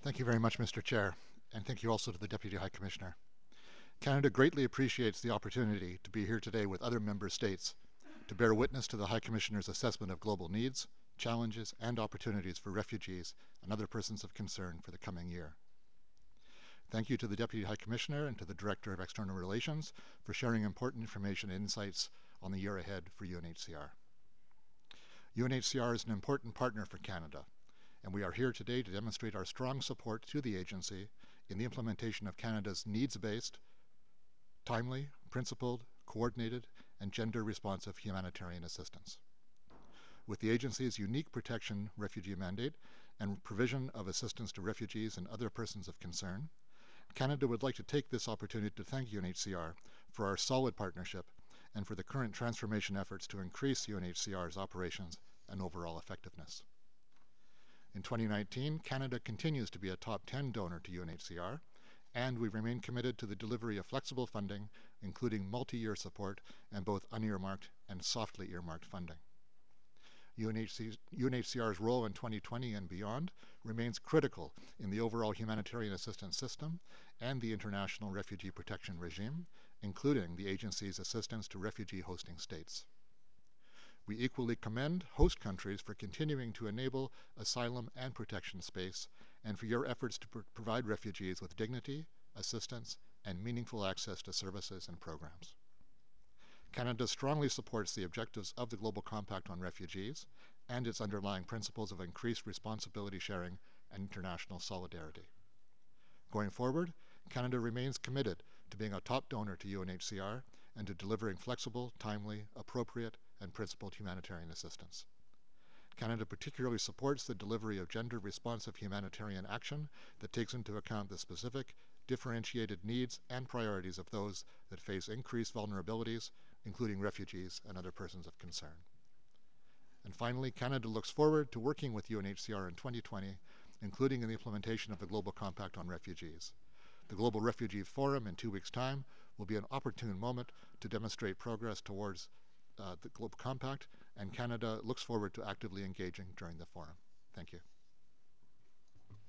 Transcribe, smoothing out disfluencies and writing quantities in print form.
Thank you very much, Mr. Chair, and thank you also to the Deputy High Commissioner. Canada greatly appreciates the opportunity to be here today with other member states to bear witness to the High Commissioner's assessment of global needs, challenges, and opportunities for refugees and other persons of concern for the coming year. Thank you to the Deputy High Commissioner and to the Director of External Relations for sharing important information and insights on the year ahead for UNHCR. UNHCR is an important partner for Canada, and we are here today to demonstrate our strong support to the agency in the implementation of Canada's needs-based, timely, principled, coordinated, and gender-responsive humanitarian assistance. With the agency's unique protection refugee mandate and provision of assistance to refugees and other persons of concern, Canada would like to take this opportunity to thank UNHCR for our solid partnership and for the current transformation efforts to increase UNHCR's operations and overall effectiveness. In 2019, Canada continues to be a top 10 donor to UNHCR, and we remain committed to the delivery of flexible funding, including multi-year support and both unearmarked and softly earmarked funding. UNHCR's role in 2020 and beyond remains critical in the overall humanitarian assistance system and the international refugee protection regime, including the agency's assistance to refugee hosting states. We equally commend host countries for continuing to enable asylum and protection space and for your efforts to provide refugees with dignity, assistance, and meaningful access to services and programs. Canada strongly supports the objectives of the Global Compact on Refugees and its underlying principles of increased responsibility sharing and international solidarity. Going forward, Canada remains committed to being a top donor to UNHCR and to delivering flexible, timely, appropriate, and principled humanitarian assistance. Canada particularly supports the delivery of gender-responsive humanitarian action that takes into account the specific, differentiated needs and priorities of those that face increased vulnerabilities, including refugees and other persons of concern. And finally, Canada looks forward to working with UNHCR in 2020, including in the implementation of the Global Compact on Refugees. The Global Refugee Forum in 2 weeks' time will be an opportune moment to demonstrate progress towards the Global Compact, and Canada looks forward to actively engaging during the forum. Thank you.